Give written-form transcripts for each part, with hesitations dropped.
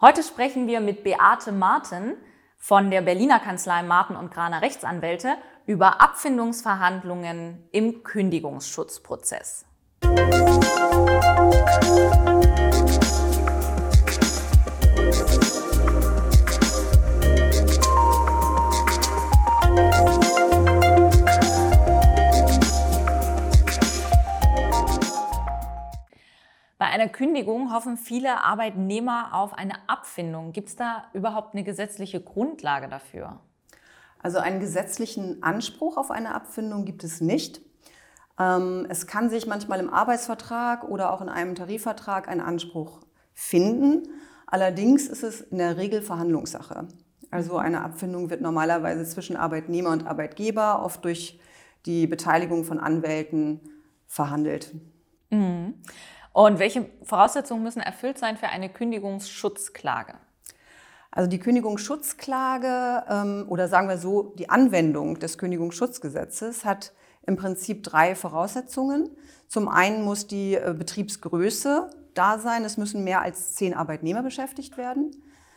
Heute sprechen wir mit Beate Marten von der Berliner Kanzlei Marten und Graner Rechtsanwälte über Abfindungsverhandlungen im Kündigungsschutzprozess. Bei einer Kündigung hoffen viele Arbeitnehmer auf eine Abfindung. Gibt es da überhaupt eine gesetzliche Grundlage dafür? Also einen gesetzlichen Anspruch auf eine Abfindung gibt es nicht. Es kann sich manchmal im Arbeitsvertrag oder auch in einem Tarifvertrag ein Anspruch finden. Allerdings ist es in der Regel Verhandlungssache. Also eine Abfindung wird normalerweise zwischen Arbeitnehmer und Arbeitgeber, oft durch die Beteiligung von Anwälten, verhandelt. Und welche Voraussetzungen müssen erfüllt sein für eine Kündigungsschutzklage? Also die Kündigungsschutzklage oder sagen wir so, die Anwendung des Kündigungsschutzgesetzes hat im Prinzip 3 Voraussetzungen. Zum einen muss die Betriebsgröße da sein, es müssen mehr als 10 Arbeitnehmer beschäftigt werden.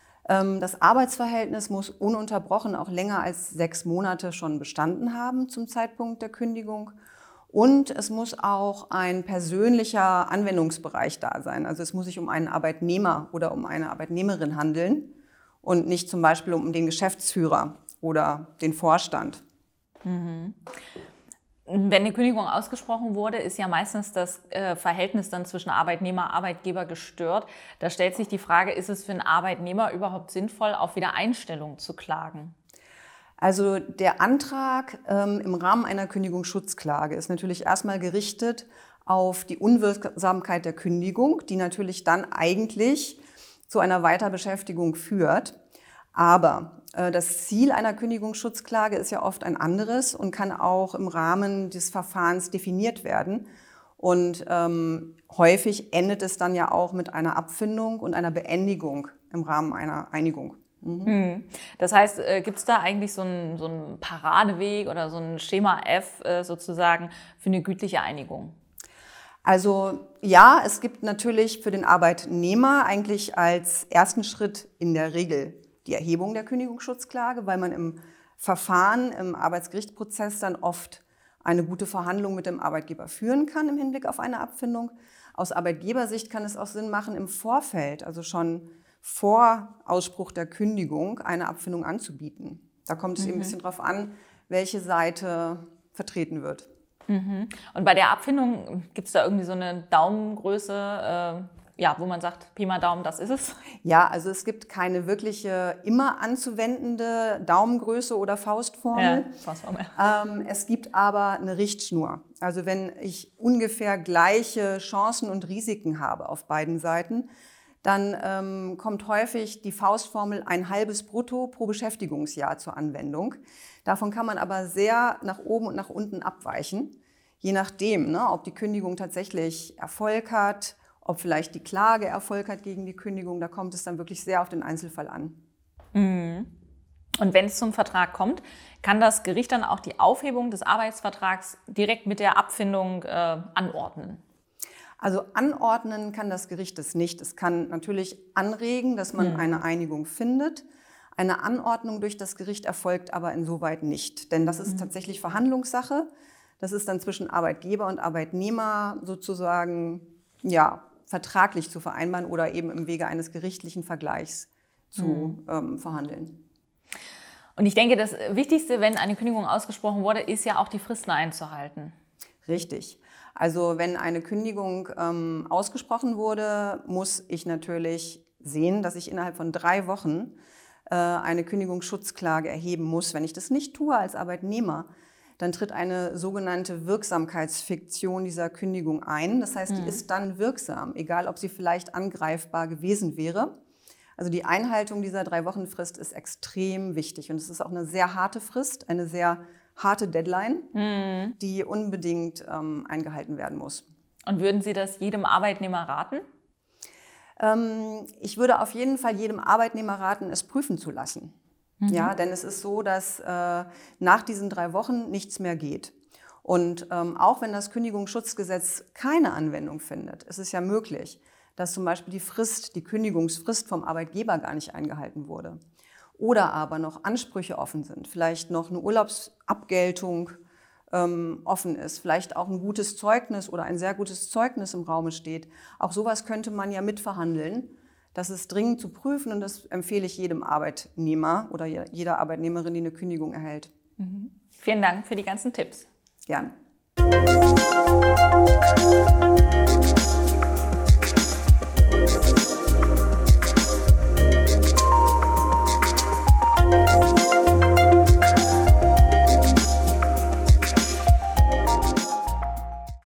Das Arbeitsverhältnis muss ununterbrochen auch länger als 6 Monate schon bestanden haben zum Zeitpunkt der Kündigung. Und es muss auch ein persönlicher Anwendungsbereich da sein. Also es muss sich um einen Arbeitnehmer oder um eine Arbeitnehmerin handeln und nicht zum Beispiel um den Geschäftsführer oder den Vorstand. Wenn eine Kündigung ausgesprochen wurde, ist ja meistens das Verhältnis dann zwischen Arbeitnehmer und Arbeitgeber gestört. Da stellt sich die Frage, ist es für einen Arbeitnehmer überhaupt sinnvoll, auf Wiedereinstellung zu klagen? Also der Antrag im Rahmen einer Kündigungsschutzklage ist natürlich erstmal gerichtet auf die Unwirksamkeit der Kündigung, die natürlich dann eigentlich zu einer Weiterbeschäftigung führt. Aber das Ziel einer Kündigungsschutzklage ist ja oft ein anderes und kann auch im Rahmen des Verfahrens definiert werden. Und häufig endet es dann ja auch mit einer Abfindung und einer Beendigung im Rahmen einer Einigung. Das heißt, gibt es da eigentlich so einen Paradeweg oder so ein Schema F sozusagen für eine gütliche Einigung? Also ja, es gibt natürlich für den Arbeitnehmer eigentlich als ersten Schritt in der Regel die Erhebung der Kündigungsschutzklage, weil man im Verfahren, im Arbeitsgerichtsprozess dann oft eine gute Verhandlung mit dem Arbeitgeber führen kann im Hinblick auf eine Abfindung. Aus Arbeitgebersicht kann es auch Sinn machen, im Vorfeld, also schon vor Ausspruch der Kündigung, eine Abfindung anzubieten. Da kommt es eben ein bisschen drauf an, welche Seite vertreten wird. Und bei der Abfindung gibt es da irgendwie so eine Daumengröße, wo man sagt, Pi mal Daumen, das ist es? Ja, also es gibt keine wirkliche immer anzuwendende Daumengröße oder Faustformel. Ja, Faustformel. Es gibt aber eine Richtschnur. Also wenn ich ungefähr gleiche Chancen und Risiken habe auf beiden Seiten, dann kommt häufig die Faustformel ein halbes Brutto pro Beschäftigungsjahr zur Anwendung. Davon kann man aber sehr nach oben und nach unten abweichen, je nachdem, ob die Kündigung tatsächlich Erfolg hat, ob vielleicht die Klage Erfolg hat gegen die Kündigung. Da kommt es dann wirklich sehr auf den Einzelfall an. Und wenn es zum Vertrag kommt, kann das Gericht dann auch die Aufhebung des Arbeitsvertrags direkt mit der Abfindung anordnen? Also anordnen kann das Gericht es nicht. Es kann natürlich anregen, dass man eine Einigung findet. Eine Anordnung durch das Gericht erfolgt aber insoweit nicht. Denn das ist tatsächlich Verhandlungssache. Das ist dann zwischen Arbeitgeber und Arbeitnehmer sozusagen vertraglich zu vereinbaren oder eben im Wege eines gerichtlichen Vergleichs zu verhandeln. Und ich denke, das Wichtigste, wenn eine Kündigung ausgesprochen wurde, ist ja auch die Fristen einzuhalten. Richtig. Also wenn eine Kündigung ausgesprochen wurde, muss ich natürlich sehen, dass ich innerhalb von 3 Wochen eine Kündigungsschutzklage erheben muss. Wenn ich das nicht tue als Arbeitnehmer, dann tritt eine sogenannte Wirksamkeitsfiktion dieser Kündigung ein. Das heißt, die ist dann wirksam, egal ob sie vielleicht angreifbar gewesen wäre. Also die Einhaltung dieser 3-Wochen-Frist ist extrem wichtig. Und es ist auch eine sehr harte Frist, eine sehr harte Deadline, die unbedingt eingehalten werden muss. Und würden Sie das jedem Arbeitnehmer raten? Ich würde auf jeden Fall jedem Arbeitnehmer raten, es prüfen zu lassen. Ja, denn es ist so, dass nach diesen 3 Wochen nichts mehr geht. Und auch wenn das Kündigungsschutzgesetz keine Anwendung findet, ist es ja möglich, dass zum Beispiel die Kündigungsfrist vom Arbeitgeber gar nicht eingehalten wurde. Oder aber noch Ansprüche offen sind, vielleicht noch eine Urlaubsabgeltung offen ist, vielleicht auch ein gutes Zeugnis oder ein sehr gutes Zeugnis im Raume steht. Auch sowas könnte man ja mitverhandeln. Das ist dringend zu prüfen und das empfehle ich jedem Arbeitnehmer oder jeder Arbeitnehmerin, die eine Kündigung erhält. Vielen Dank für die ganzen Tipps. Gern.